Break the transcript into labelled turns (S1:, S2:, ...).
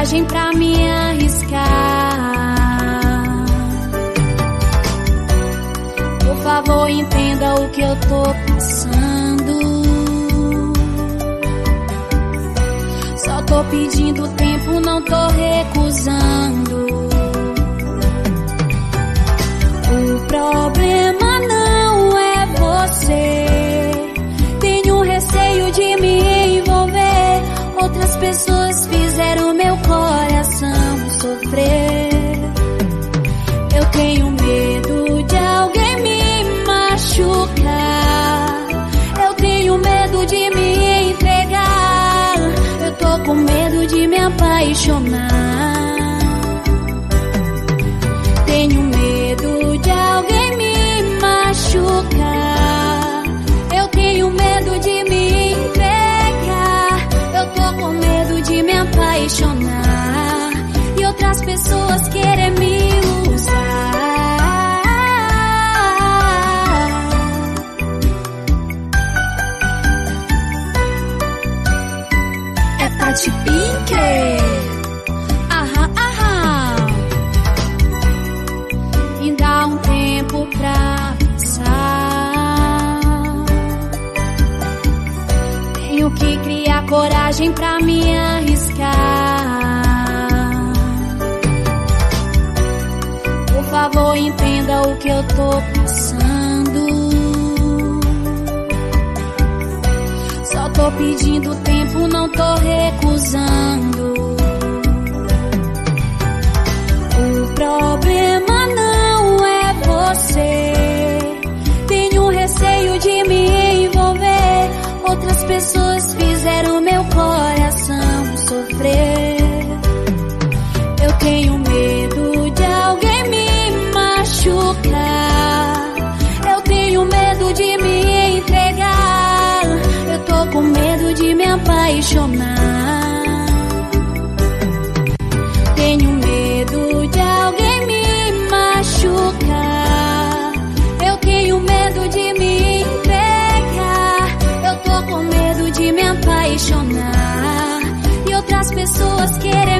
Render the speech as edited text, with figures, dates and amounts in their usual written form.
S1: coragem pra me arriscar. Por favor, entenda o que eu tô passando. Só tô pedindo tempo, não tô recusando. O problema não é você. Tenho receio de me envolver. Outras pessoas fizeram meu coração sofrer. Eu tenho medo de alguém me machucar. Eu tenho medo de me entregar. Eu tô com medo de me apaixonar. Tenho medo de alguém me machucar. Eu tenho medo de me entregar. Eu tô com medo de me apaixonar e outras pessoas querem me usar. É Tati Pink. Aham, aham. E dá um tempo pra pensar. Tenho que criar coragem pra me arriscar. Por favor, entenda o que eu tô passando. Só tô pedindo tempo, não tô recusando. O problema não é você. Tenho receio de me envolver. Outras pessoas fizeram meu coração sofrer. Eu tenho medo de alguém me machucar. Eu tenho medo de me entregar. Eu tô com medo de me apaixonar. Tenho medo de alguém me machucar. Eu tenho medo de me entregar. Eu tô com medo de me apaixonar e outras pessoas querem